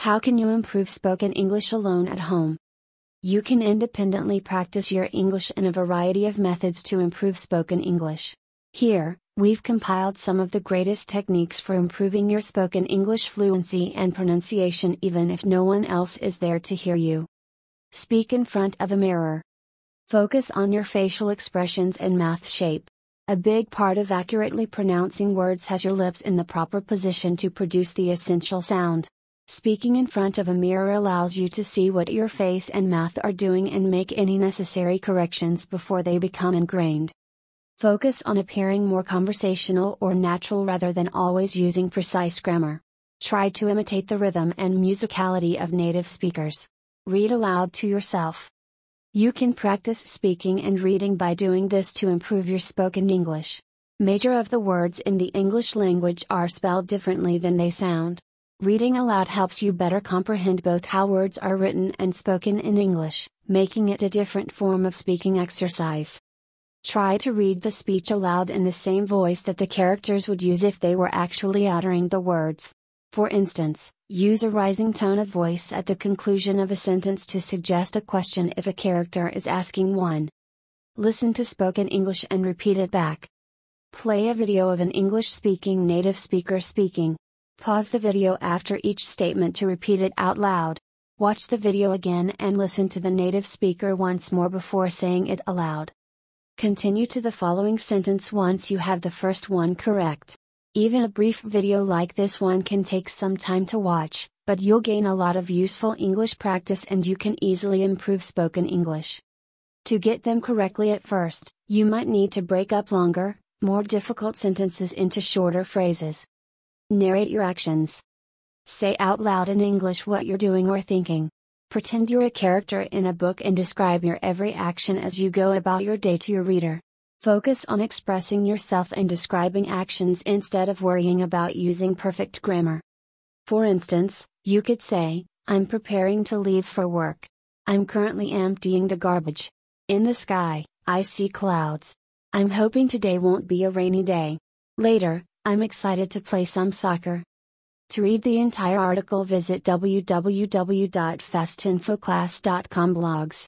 How can you improve spoken English alone at home? You can independently practice your English in a variety of methods to improve spoken English. Here, we've compiled some of the greatest techniques for improving your spoken English fluency and pronunciation even if no one else is there to hear you. Speak in front of a mirror. Focus on your facial expressions and mouth shape. A big part of accurately pronouncing words has your lips in the proper position to produce the essential sound. Speaking in front of a mirror allows you to see what your face and mouth are doing and make any necessary corrections before they become ingrained. Focus on appearing more conversational or natural rather than always using precise grammar. Try to imitate the rhythm and musicality of native speakers. Read aloud to yourself. You can practice speaking and reading by doing this to improve your spoken English. Major of the words in the English language are spelled differently than they sound. Reading aloud helps you better comprehend both how words are written and spoken in English, making it a different form of speaking exercise. Try to read the speech aloud in the same voice that the characters would use if they were actually uttering the words. For instance, use a rising tone of voice at the conclusion of a sentence to suggest a question if a character is asking one. Listen to spoken English and repeat it back. Play a video of an English-speaking native speaker speaking. Pause the video after each statement to repeat it out loud. Watch the video again and listen to the native speaker once more before saying it aloud. Continue to the following sentence once you have the first one correct. Even a brief video like this one can take some time to watch, but you'll gain a lot of useful English practice and you can easily improve spoken English. To get them correctly at first, you might need to break up longer, more difficult sentences into shorter phrases. Narrate your actions. Say out loud in English what you're doing or thinking. Pretend you're a character in a book and describe your every action as you go about your day to your reader. Focus on expressing yourself and describing actions instead of worrying about using perfect grammar. For instance, you could say, I'm preparing to leave for work. I'm currently emptying the garbage. In the sky, I see clouds. I'm hoping today won't be a rainy day. Later, I'm excited to play some soccer. To read the entire article, visit www.fastinfoclass.com blogs.